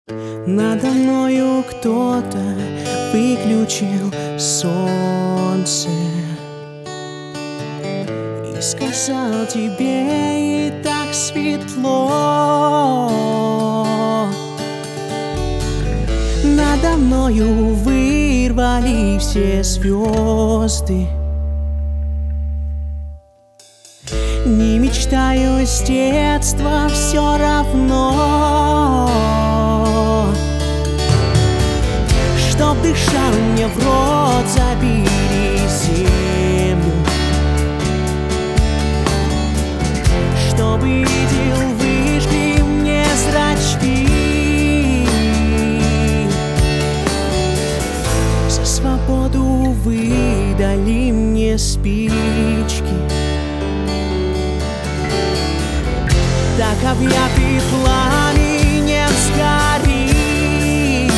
Надо мною кто-то выключил солнце и сказал: тебе и так светло. Надо мною вырвали все звезды. Не мечтаю с детства, все равно, чтоб дышал мне в рот, забили землю, чтоб видел, выжгли мне зрачки. За свободу выдали мне спички. Так объятый пламенем сгори,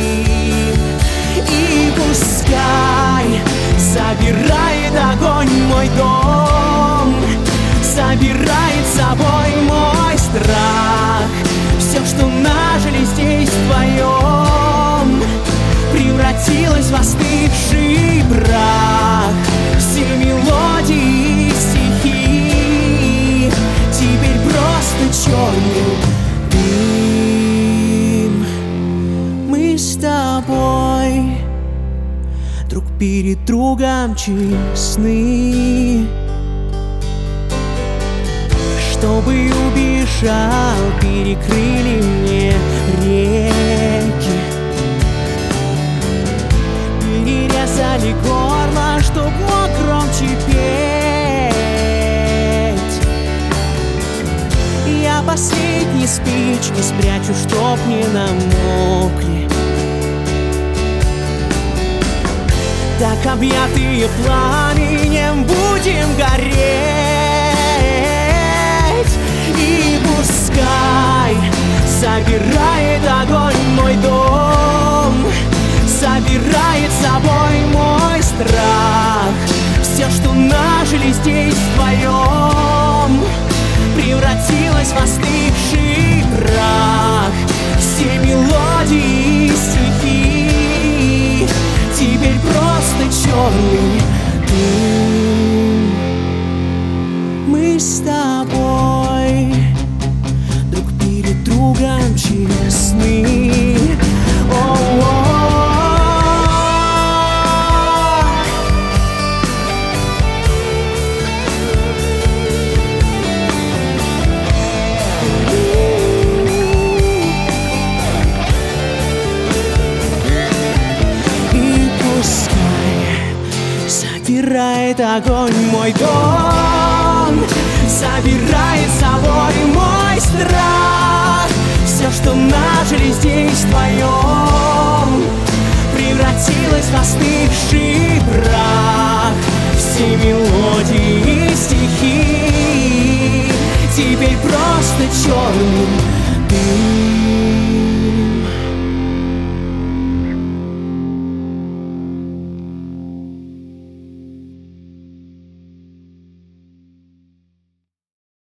и пускай забирает огонь мой дом, забирает с собой мой страх. Все, что нажили здесь вдвоем, превратилось в остывший прах. Все мелодии и стихи теперь просто черный дым. Мы с тобой друг перед другом честны. Чтобы убежал, перекрыли мне реки, перерезали горло, чтоб мог громче петь. Я последние спички спрячу, чтоб не намокли. Так объятые пламенем будем гореть. И пускай забирает огонь мой дом, забирает с собой мой страх. Все, что нажили здесь вдвоем, превратилось в остывший прах. Все мелодии и стихи теперь просто черный дым. Мы с тобой друг перед другом честны. Забирает огонь мой дом, забирает с собой мой страх. Все, что нажили здесь вдвоем, превратилось в остывший прах. Все мелодии и стихи теперь просто черный дым.